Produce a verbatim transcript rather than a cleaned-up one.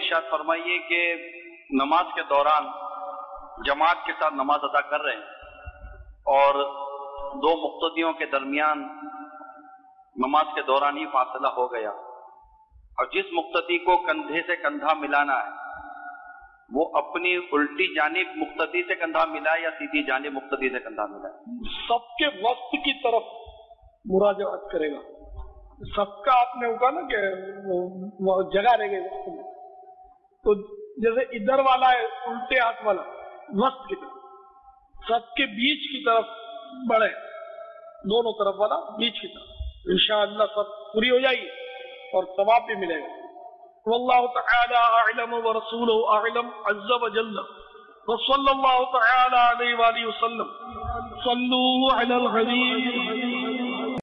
इरशाद फरमाइए कि नमाज के दौरान जमात के साथ नमाज अदा कर रहे हैं और दो मुक्तदियों के दरमियान नमाज के दौरान ही फासला हो गया और जिस मुक्तदी को कंधे से कंधा मिलाना है वो अपनी उल्टी जानिब मुक्तदी से कंधा मिलाए या सीधी जानिब मुक्तदी से कंधा मिलाए? सबके वक्त की तरफ मुराजात करेगा। सबका आपने होगा ना कि वो जगह रह गई वक्त में, तो जैसे इधर वाला है उल्टे हाथ वाला वक्त की तरफ, सबके बीच की तरफ बढ़े, दोनों तरफ वाला बीच की तरफ, इंशाअल्लाह सब पूरी हो जाएगी और सवाब भी मिलेगा। वल्लाहु तआला अअलम व रसूलुहु अअलम अज़्ज़ व जल्ल व सल्लल्लाहु तआला अलैहि व आलिहि वसल्लम। सल्लू अलल हबीब।